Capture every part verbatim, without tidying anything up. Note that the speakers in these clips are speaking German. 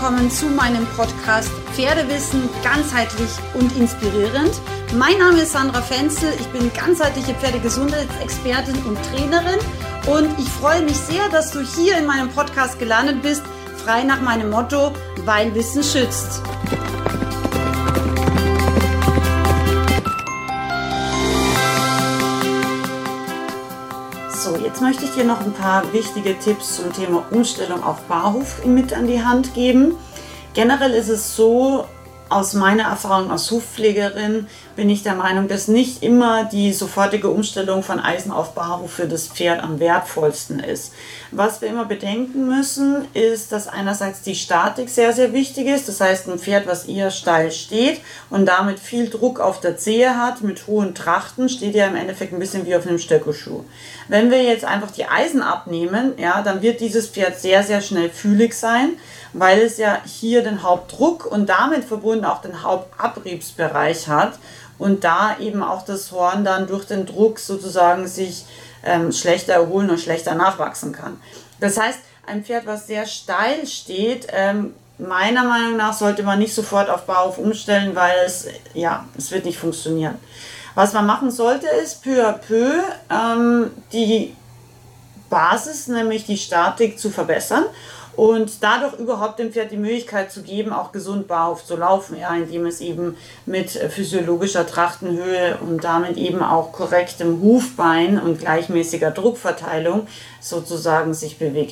willkommen zu meinem Podcast Pferdewissen ganzheitlich und inspirierend. Mein Name ist Sandra Fenzel, ich bin ganzheitliche Pferdegesundheitsexpertin und Trainerin und ich freue mich sehr, dass du hier in meinem Podcast gelandet bist, frei nach meinem Motto, weil Wissen schützt. So, jetzt möchte ich dir noch ein paar wichtige Tipps zum Thema Umstellung auf Barhof mit an die Hand geben. Generell ist es so, aus meiner Erfahrung als Hufpflegerin bin ich der Meinung, dass nicht immer die sofortige Umstellung von Eisen auf Barhof für das Pferd am wertvollsten ist. Was wir immer bedenken müssen, ist, dass einerseits die Statik sehr, sehr wichtig ist. Das heißt, ein Pferd, was eher steil steht und damit viel Druck auf der Zehe hat, mit hohen Trachten, steht ja im Endeffekt ein bisschen wie auf einem Stöckelschuh. Wenn wir jetzt einfach die Eisen abnehmen, ja, dann wird dieses Pferd sehr, sehr schnell fühlig sein, weil es ja hier den Hauptdruck und damit verbunden auch den Hauptabriebsbereich hat und da eben auch das Horn dann durch den Druck sozusagen sich ähm, schlechter erholen und schlechter nachwachsen kann. Das heißt, ein Pferd, was sehr steil steht, ähm, meiner Meinung nach sollte man nicht sofort auf Barhof umstellen, weil es, ja, es wird nicht funktionieren. Was man machen sollte, ist peu à peu ähm, die Basis, nämlich die Statik, zu verbessern und dadurch überhaupt dem Pferd die Möglichkeit zu geben, auch gesund Barhof zu laufen, ja, indem es eben mit physiologischer Trachtenhöhe und damit eben auch korrektem Hufbein und gleichmäßiger Druckverteilung sozusagen sich bewegt.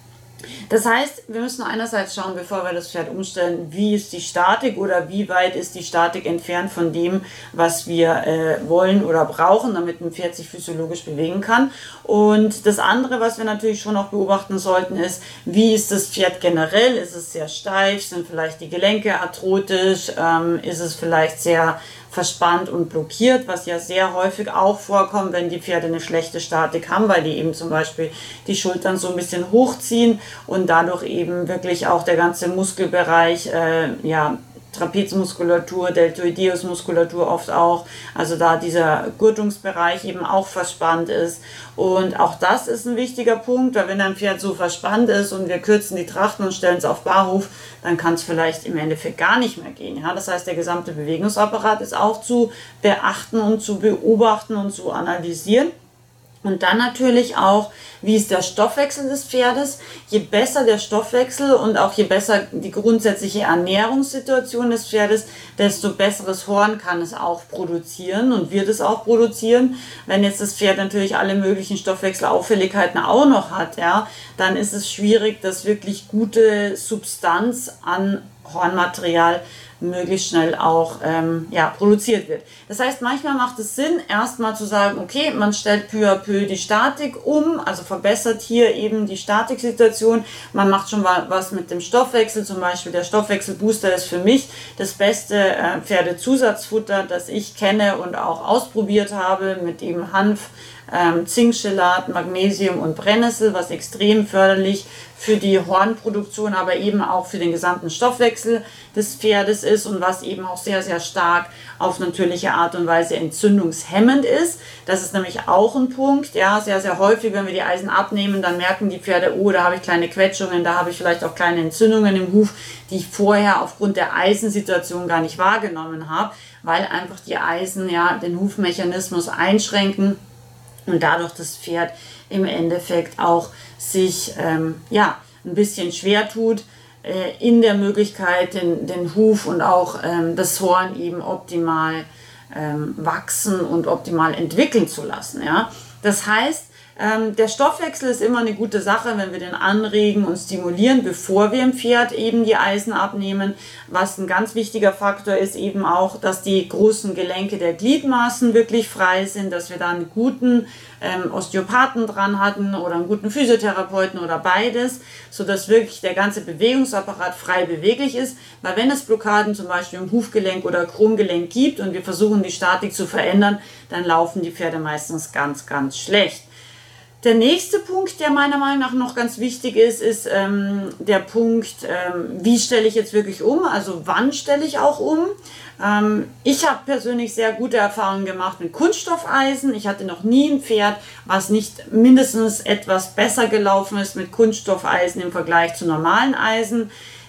Das heißt, wir müssen einerseits schauen, bevor wir das Pferd umstellen, wie ist die Statik oder wie weit ist die Statik entfernt von dem, was wir äh, wollen oder brauchen, damit ein Pferd sich physiologisch bewegen kann. Und das andere, was wir natürlich schon auch beobachten sollten, ist, wie ist das Pferd generell? Ist es sehr steif? Sind vielleicht die Gelenke arthrotisch? Ähm, ist es vielleicht sehr verspannt und blockiert, was ja sehr häufig auch vorkommt, wenn die Pferde eine schlechte Statik haben, weil die eben zum Beispiel die Schultern so ein bisschen hochziehen und dadurch eben wirklich auch der ganze Muskelbereich, äh, ja, Trapezmuskulatur, Deltoideusmuskulatur oft auch, also da dieser Gurtungsbereich eben auch verspannt ist. Und auch das ist ein wichtiger Punkt, weil wenn ein Pferd so verspannt ist und wir kürzen die Trachten und stellen es auf Barhof, dann kann es vielleicht im Endeffekt gar nicht mehr gehen. Ja? Das heißt, der gesamte Bewegungsapparat ist auch zu beachten und zu beobachten und zu analysieren. Und dann natürlich auch, wie ist der Stoffwechsel des Pferdes. Je besser der Stoffwechsel und auch je besser die grundsätzliche Ernährungssituation des Pferdes, desto besseres Horn kann es auch produzieren und wird es auch produzieren. Wenn jetzt das Pferd natürlich alle möglichen Stoffwechselauffälligkeiten auch noch hat, ja, dann ist es schwierig, dass wirklich gute Substanz an Hornmaterial möglichst schnell auch ähm, ja, produziert wird. Das heißt, manchmal macht es Sinn, erstmal zu sagen, okay, man stellt peu à peu die Statik um, also verbessert hier eben die Statiksituation. Man macht schon mal was mit dem Stoffwechsel, zum Beispiel der Stoffwechselbooster ist für mich das beste äh, Pferdezusatzfutter, das ich kenne und auch ausprobiert habe, mit eben Hanf, ähm, Zinkchelat, Magnesium und Brennnessel, was extrem förderlich für die Hornproduktion, aber eben auch für den gesamten Stoffwechsel des Pferdes ist und was eben auch sehr, sehr stark auf natürliche Art und Weise entzündungshemmend ist. Das ist nämlich auch ein Punkt, ja, sehr, sehr häufig, wenn wir die Eisen abnehmen, dann merken die Pferde, oh, da habe ich kleine Quetschungen, da habe ich vielleicht auch kleine Entzündungen im Huf, die ich vorher aufgrund der Eisensituation gar nicht wahrgenommen habe, weil einfach die Eisen ja den Hufmechanismus einschränken und dadurch das Pferd im Endeffekt auch sich ähm, ja, ein bisschen schwer tut, äh, in der Möglichkeit, den, den Huf und auch ähm, das Horn eben optimal ähm, wachsen und optimal entwickeln zu lassen. Ja? Das heißt, ähm, der Stoffwechsel ist immer eine gute Sache, wenn wir den anregen und stimulieren, bevor wir im Pferd eben die Eisen abnehmen. Was ein ganz wichtiger Faktor ist eben auch, dass die großen Gelenke der Gliedmaßen wirklich frei sind, dass wir da einen guten ähm, Osteopathen dran hatten oder einen guten Physiotherapeuten oder beides, sodass wirklich der ganze Bewegungsapparat frei beweglich ist. Weil wenn es Blockaden zum Beispiel im Hufgelenk oder Krongelenk gibt und wir versuchen die Statik zu verändern, dann laufen die Pferde meistens ganz, ganz schlecht. Der nächste Punkt, der meiner Meinung nach noch ganz wichtig ist, ist ähm, der Punkt, ähm, wie stelle ich jetzt wirklich um, also wann stelle ich auch um. Ähm, ich habe persönlich sehr gute Erfahrungen gemacht mit Kunststoffeisen. Ich hatte noch nie ein Pferd, was nicht mindestens etwas besser gelaufen ist mit Kunststoffeisen im Vergleich zu normalen Eisen.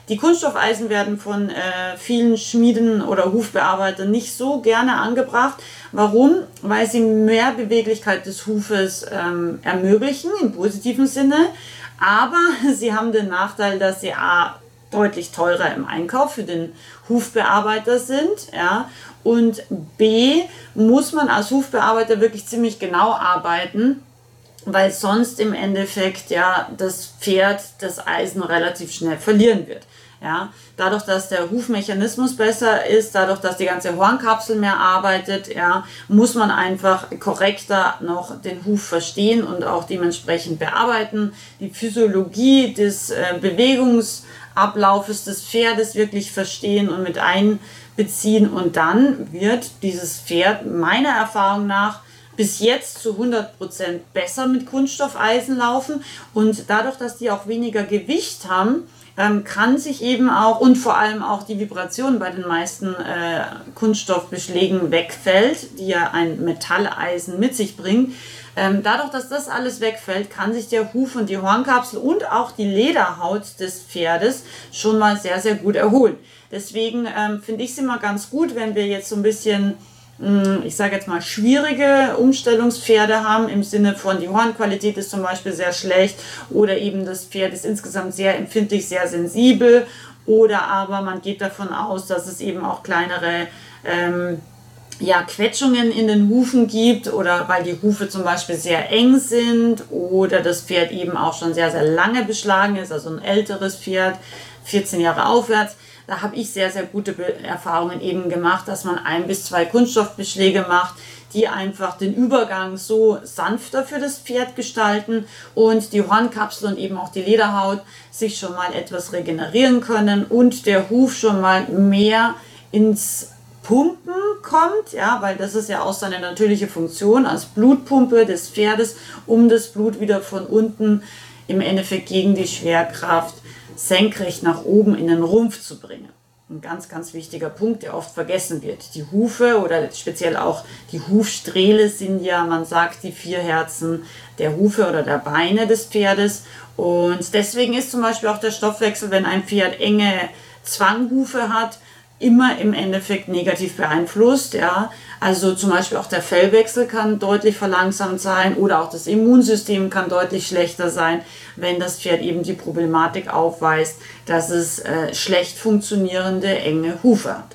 Die Kunststoffeisen werden von äh, vielen Schmieden oder Hufbearbeitern nicht so gerne angebracht. Warum? Weil sie mehr Beweglichkeit des Hufes ähm, ermöglichen, im positiven Sinne. Aber sie haben den Nachteil, dass sie A, deutlich teurer im Einkauf für den Hufbearbeiter sind. Ja? Und B, muss man als Hufbearbeiter wirklich ziemlich genau arbeiten, weil sonst im Endeffekt ja das Pferd das Eisen relativ schnell verlieren wird. Ja, dadurch, dass der Hufmechanismus besser ist, dadurch, dass die ganze Hornkapsel mehr arbeitet, ja, muss man einfach korrekter noch den Huf verstehen und auch dementsprechend bearbeiten. Die Physiologie des äh, Bewegungsablaufes des Pferdes wirklich verstehen und mit einbeziehen. Und dann wird dieses Pferd meiner Erfahrung nach bis jetzt zu hundert Prozent besser mit Kunststoffeisen laufen. Und dadurch, dass die auch weniger Gewicht haben, ähm, kann sich eben auch und vor allem auch die Vibration bei den meisten äh, Kunststoffbeschlägen wegfällt, die ja ein Metalleisen mit sich bringt. Ähm, dadurch, dass das alles wegfällt, kann sich der Huf und die Hornkapsel und auch die Lederhaut des Pferdes schon mal sehr, sehr gut erholen. Deswegen ähm, finde ich es immer ganz gut, wenn wir jetzt so ein bisschen, ich sage jetzt mal, schwierige Umstellungspferde haben, im Sinne von die Hornqualität ist zum Beispiel sehr schlecht oder eben das Pferd ist insgesamt sehr empfindlich, sehr sensibel, oder aber man geht davon aus, dass es eben auch kleinere ähm, ja, Quetschungen in den Hufen gibt, oder weil die Hufe zum Beispiel sehr eng sind oder das Pferd eben auch schon sehr, sehr lange beschlagen ist, also ein älteres Pferd, vierzehn Jahre aufwärts. Da habe ich sehr, sehr gute Erfahrungen eben gemacht, dass man ein bis zwei Kunststoffbeschläge macht, die einfach den Übergang so sanfter für das Pferd gestalten und die Hornkapsel und eben auch die Lederhaut sich schon mal etwas regenerieren können und der Huf schon mal mehr ins Pumpen kommt, ja, weil das ist ja auch seine natürliche Funktion als Blutpumpe des Pferdes, um das Blut wieder von unten im Endeffekt gegen die Schwerkraft senkrecht nach oben in den Rumpf zu bringen. Ein ganz, ganz wichtiger Punkt, der oft vergessen wird. Die Hufe oder speziell auch die Hufsträhle sind ja, man sagt, die vier Herzen der Hufe oder der Beine des Pferdes. Und deswegen ist zum Beispiel auch der Stoffwechsel, wenn ein Pferd enge Zwanghufe hat, immer im Endeffekt negativ beeinflusst. Ja. Also zum Beispiel auch der Fellwechsel kann deutlich verlangsamt sein oder auch das Immunsystem kann deutlich schlechter sein, wenn das Pferd eben die Problematik aufweist, dass es äh, schlecht funktionierende enge Hufe hat.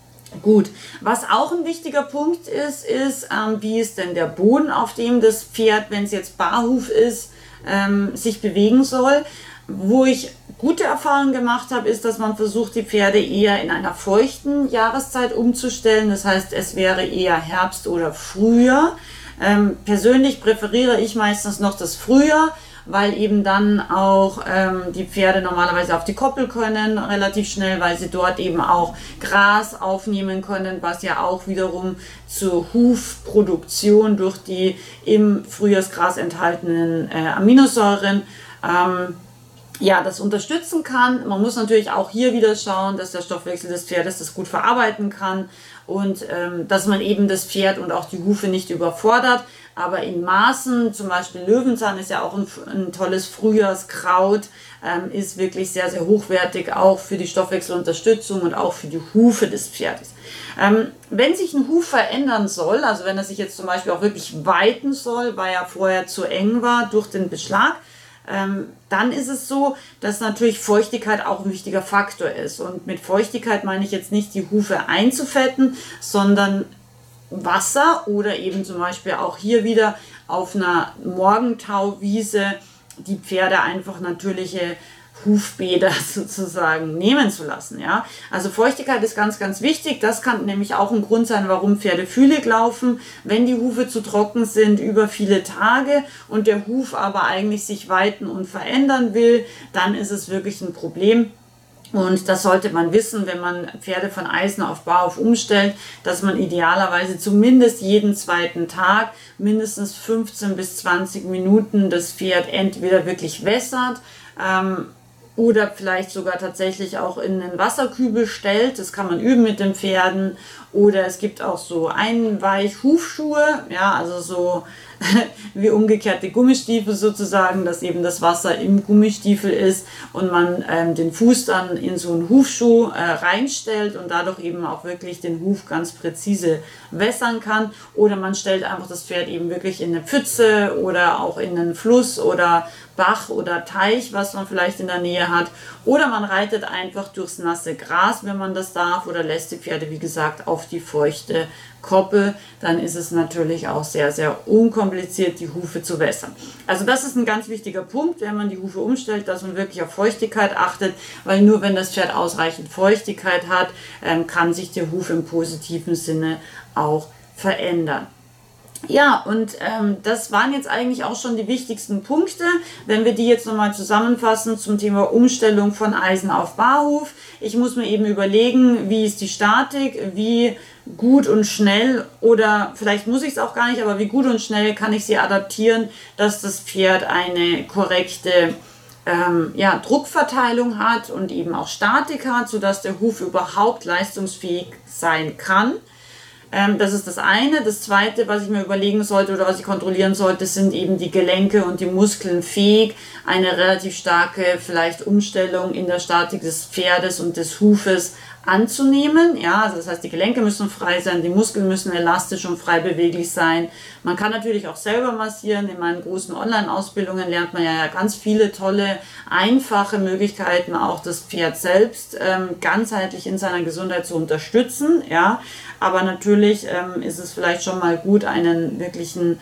Gut, was auch ein wichtiger Punkt ist, ist, ähm, wie ist denn der Boden, auf dem das Pferd, wenn es jetzt Barhuf ist, ähm, sich bewegen soll. Wo ich gute Erfahrungen gemacht habe, ist, dass man versucht, die Pferde eher in einer feuchten Jahreszeit umzustellen. Das heißt, es wäre eher Herbst oder Frühjahr. Ähm, persönlich präferiere ich meistens noch das Frühjahr, weil eben dann auch ähm, die Pferde normalerweise auf die Koppel können, relativ schnell, weil sie dort eben auch Gras aufnehmen können, was ja auch wiederum zur Hufproduktion durch die im Frühjahrsgras enthaltenen äh, Aminosäuren ähm, ja, das unterstützen kann. Man muss natürlich auch hier wieder schauen, dass der Stoffwechsel des Pferdes das gut verarbeiten kann und ähm, dass man eben das Pferd und auch die Hufe nicht überfordert. Aber in Maßen, zum Beispiel Löwenzahn ist ja auch ein, ein tolles Frühjahrskraut, ähm, ist wirklich sehr, sehr hochwertig, auch für die Stoffwechselunterstützung und auch für die Hufe des Pferdes. Ähm, wenn sich ein Huf verändern soll, also wenn er sich jetzt zum Beispiel auch wirklich weiten soll, weil er vorher zu eng war durch den Beschlag, Ähm, dann ist es so, dass natürlich Feuchtigkeit auch ein wichtiger Faktor ist. Und mit Feuchtigkeit meine ich jetzt nicht die Hufe einzufetten, sondern Wasser oder eben zum Beispiel auch hier wieder auf einer Morgentauwiese die Pferde einfach natürliche Hufbäder sozusagen nehmen zu lassen. Ja? Also Feuchtigkeit ist ganz, ganz wichtig. Das kann nämlich auch ein Grund sein, warum Pferde fühlig laufen, wenn die Hufe zu trocken sind über viele Tage und der Huf aber eigentlich sich weiten und verändern will, dann ist es wirklich ein Problem. Und das sollte man wissen, wenn man Pferde von Eisen auf Barhof umstellt, dass man idealerweise zumindest jeden zweiten Tag mindestens fünfzehn bis zwanzig Minuten das Pferd entweder wirklich wässert, ähm, oder vielleicht sogar tatsächlich auch in einen Wasserkübel stellt. Das kann man üben mit den Pferden. Oder es gibt auch so Einweich-Hufschuhe, ja, also so wie umgekehrte Gummistiefel sozusagen, dass eben das Wasser im Gummistiefel ist und man ähm, den Fuß dann in so einen Hufschuh äh, reinstellt und dadurch eben auch wirklich den Huf ganz präzise wässern kann. Oder man stellt einfach das Pferd eben wirklich in eine Pfütze oder auch in einen Fluss oder Bach oder Teich, was man vielleicht in der Nähe hat. Oder man reitet einfach durchs nasse Gras, wenn man das darf, oder lässt die Pferde, wie gesagt, auf die feuchte Koppel. Dann ist es natürlich auch sehr, sehr unkompliziert, die Hufe zu wässern. Also das ist ein ganz wichtiger Punkt, wenn man die Hufe umstellt, dass man wirklich auf Feuchtigkeit achtet, weil nur wenn das Pferd ausreichend Feuchtigkeit hat, ähm, kann sich der Huf im positiven Sinne auch verändern. Ja, und ähm, das waren jetzt eigentlich auch schon die wichtigsten Punkte. Wenn wir die jetzt nochmal zusammenfassen zum Thema Umstellung von Eisen auf Barhuf. Ich muss mir eben überlegen, wie ist die Statik, wie gut und schnell, oder vielleicht muss ich es auch gar nicht, aber wie gut und schnell kann ich sie adaptieren, dass das Pferd eine korrekte ähm, ja, Druckverteilung hat und eben auch Statik hat, sodass der Huf überhaupt leistungsfähig sein kann. Das ist das eine. Das zweite, was ich mir überlegen sollte oder was ich kontrollieren sollte, sind eben die Gelenke und die Muskeln fähig, eine relativ starke vielleicht Umstellung in der Statik des Pferdes und des Hufes anzunehmen. Ja, also das heißt, die Gelenke müssen frei sein, die Muskeln müssen elastisch und frei beweglich sein. Man kann natürlich auch selber massieren. In meinen großen Online-Ausbildungen lernt man ja ganz viele tolle, einfache Möglichkeiten, auch das Pferd selbst ähm, ganzheitlich in seiner Gesundheit zu unterstützen. Ja, aber natürlich ähm, ist es vielleicht schon mal gut, einen wirklichen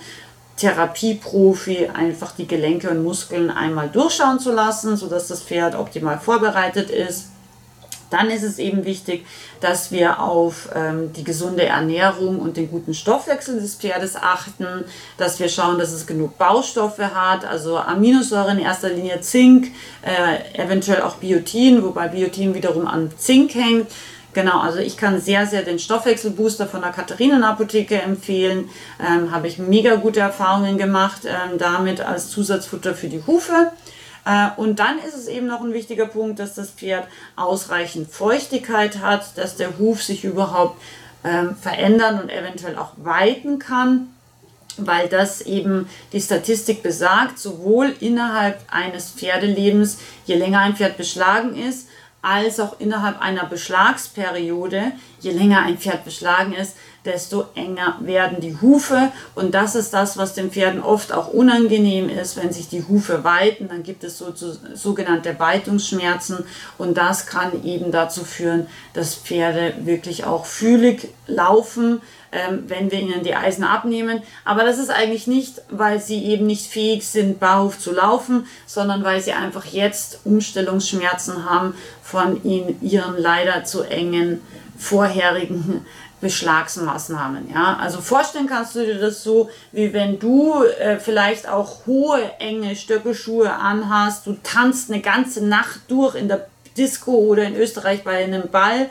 Therapieprofi einfach die Gelenke und Muskeln einmal durchschauen zu lassen, sodass das Pferd optimal vorbereitet ist. Dann ist es eben wichtig, dass wir auf ähm, die gesunde Ernährung und den guten Stoffwechsel des Pferdes achten, dass wir schauen, dass es genug Baustoffe hat, also Aminosäuren in erster Linie, Zink, äh, eventuell auch Biotin, wobei Biotin wiederum an Zink hängt. Genau, also ich kann sehr, sehr den Stoffwechselbooster von der Katharinen-Apotheke empfehlen. Ähm, habe ich mega gute Erfahrungen gemacht ähm, damit als Zusatzfutter für die Hufe. Äh, und dann ist es eben noch ein wichtiger Punkt, dass das Pferd ausreichend Feuchtigkeit hat, dass der Huf sich überhaupt ähm, verändern und eventuell auch weiten kann, weil das eben die Statistik besagt, sowohl innerhalb eines Pferdelebens, je länger ein Pferd beschlagen ist, als auch innerhalb einer Beschlagsperiode, je länger ein Pferd beschlagen ist, desto enger werden die Hufe. Und das ist das, was den Pferden oft auch unangenehm ist, wenn sich die Hufe weiten, dann gibt es so, so, sogenannte Weitungsschmerzen und das kann eben dazu führen, dass Pferde wirklich auch fühlig laufen, ähm, wenn wir ihnen die Eisen abnehmen. Aber das ist eigentlich nicht, weil sie eben nicht fähig sind, Barhuf zu laufen, sondern weil sie einfach jetzt Umstellungsschmerzen haben von ihnen, ihren leider zu engen vorherigen Beschlagsmaßnahmen. Ja? Also vorstellen kannst du dir das so, wie wenn du äh, vielleicht auch hohe, enge Stöckelschuhe anhast, du tanzt eine ganze Nacht durch in der Disco oder in Österreich bei einem Ball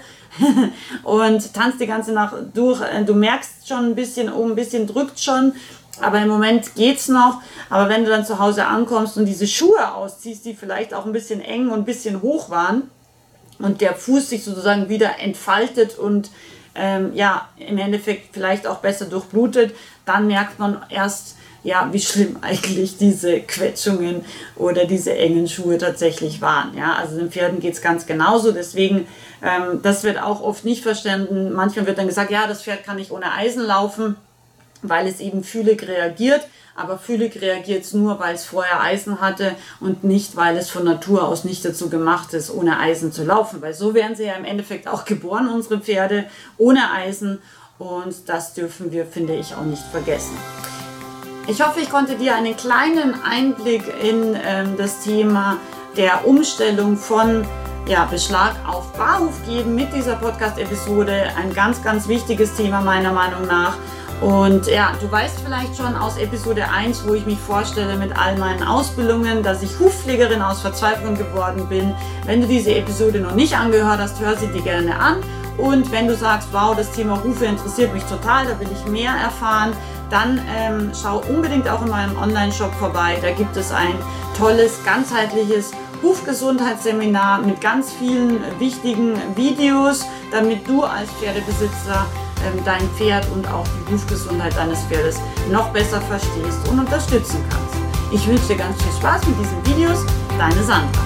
und tanzt die ganze Nacht durch. Du merkst schon ein bisschen, oh, ein bisschen drückt schon, aber im Moment geht's noch. Aber wenn du dann zu Hause ankommst und diese Schuhe ausziehst, die vielleicht auch ein bisschen eng und ein bisschen hoch waren und der Fuß sich sozusagen wieder entfaltet und ähm, ja, im Endeffekt vielleicht auch besser durchblutet, dann merkt man erst, ja, wie schlimm eigentlich diese Quetschungen oder diese engen Schuhe tatsächlich waren. Ja, also den Pferden geht es ganz genauso. Deswegen, ähm, das wird auch oft nicht verstanden. Manchmal wird dann gesagt, ja, das Pferd kann nicht ohne Eisen laufen, weil es eben fühlig reagiert. Aber fühlig reagiert es nur, weil es vorher Eisen hatte und nicht, weil es von Natur aus nicht dazu gemacht ist, ohne Eisen zu laufen. Weil so werden sie ja im Endeffekt auch geboren, unsere Pferde, ohne Eisen. Und das dürfen wir, finde ich, auch nicht vergessen. Ich hoffe, ich konnte dir einen kleinen Einblick in ähm, das Thema der Umstellung von ja, Beschlag auf Barhuf geben mit dieser Podcast-Episode. Ein ganz, ganz wichtiges Thema meiner Meinung nach. Und ja, du weißt vielleicht schon aus Episode eins, wo ich mich vorstelle mit all meinen Ausbildungen, dass ich Hufpflegerin aus Verzweiflung geworden bin. Wenn du diese Episode noch nicht angehört hast, hör sie dir gerne an. Und wenn du sagst, wow, das Thema Hufe interessiert mich total, da will ich mehr erfahren, dann ähm, schau unbedingt auch in meinem Online-Shop vorbei. Da gibt es ein tolles, ganzheitliches Hufgesundheitsseminar mit ganz vielen wichtigen Videos, damit du als Pferdebesitzer ähm, dein Pferd und auch die Hufgesundheit deines Pferdes noch besser verstehst und unterstützen kannst. Ich wünsche dir ganz viel Spaß mit diesen Videos. Deine Sandra.